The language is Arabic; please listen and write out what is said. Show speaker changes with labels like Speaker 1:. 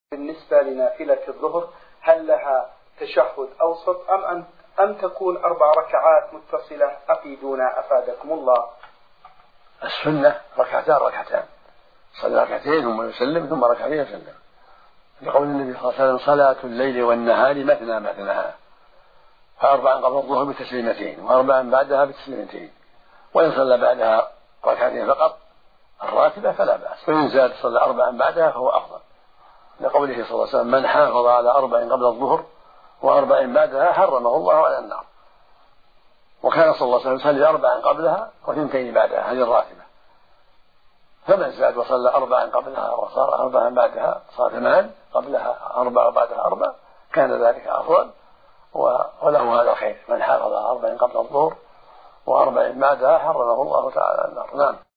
Speaker 1: بالنسبة لنافلة الظهر هل لها تشهد أوسط أم تكون 4 ركعات متصلة؟ أفيدونا أفادكم الله.
Speaker 2: السنة ركعتان صلى ركعتين ثم يسلم ثم ركعتين يسلم، لقول النبي صلى الله عليه وسلم: صلاة الليل والنهار مثنى مثنى، ف4 قبل الظهر بتسليمتين و4 بعدها بتسليمتين، وإن صلى بعدها ركعتين فقط الراتبة فلا بأس، وإن زاد صلى 4 بعدها فهو أفضل، لقوله صلى الله عليه وسلم: من حافظ على 4 قبل الظهر و4 بعدها حرمه الله على النار. وكان صلى الله عليه وسلم يصلي 4 قبلها و2 بعدها، هذه الراتبة، فمن زاد وصلى 4 قبلها وصار 4 بعدها صار 8 قبلها 4 بعدها 4 كان ذلك أفضل وله هذا الخير. من حافظ على 4 قبل الظهر و4 بعدها حرمه الله تعالى النار. نعم.